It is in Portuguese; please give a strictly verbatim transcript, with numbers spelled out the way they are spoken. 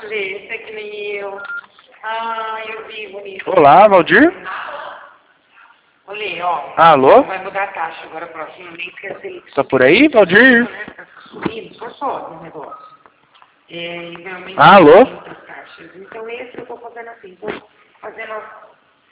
Lê, você é que nem eu. Ah, eu vi, bonito. Olá, Valdir. Olê, ó. Alô? Vai mudar a taxa agora, próximo mês, que é seis. Tá por aí, Valdir? Tá subindo, só sobe o negócio. É, e realmente Alô? tem muitas taxas. Então esse eu tô fazendo assim, tô fazendo